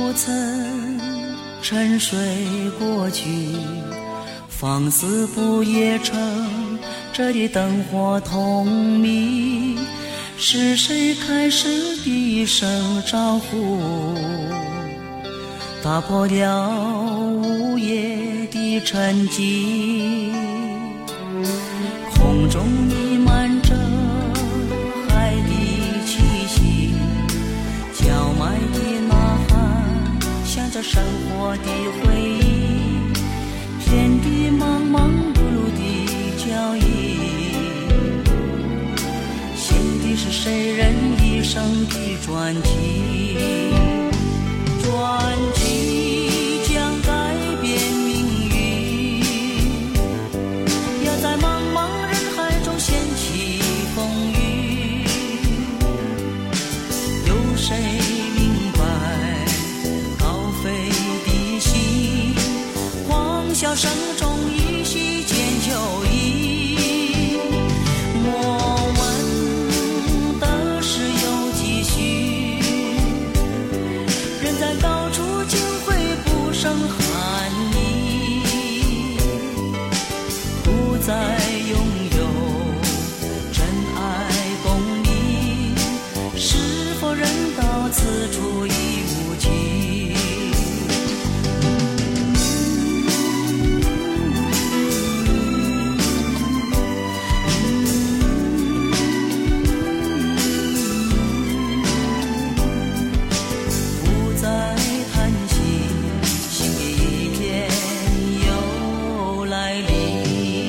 不曾沉睡过去，放肆不夜城，这里灯火通明，是谁开始低声招呼，打破了午夜的沉寂，空中弥漫着海的气息，叫卖的呐喊像着生活的回忆，天地忙忙碌碌的脚印，写的是谁人一生的传奇，传奇将改变命运，要在茫茫人海中掀起风雨，有谁明白高飞的心，狂笑声中依稀见秋意，莫问的事有几许，人在高处竟会不胜寒意，不再拥有真爱功名，是否人到此处已无情，不再叹息，新的一天又来临。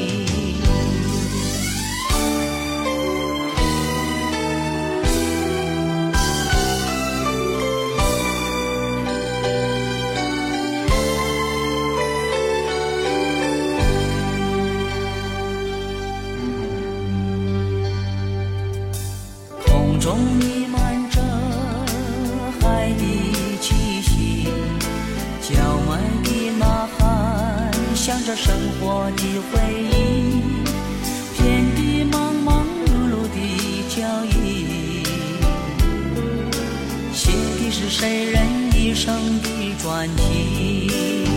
空中弥漫着海的气息，叫卖的呐喊像着生活的回忆，天地忙忙碌碌的脚印，写的是谁人一生的传奇。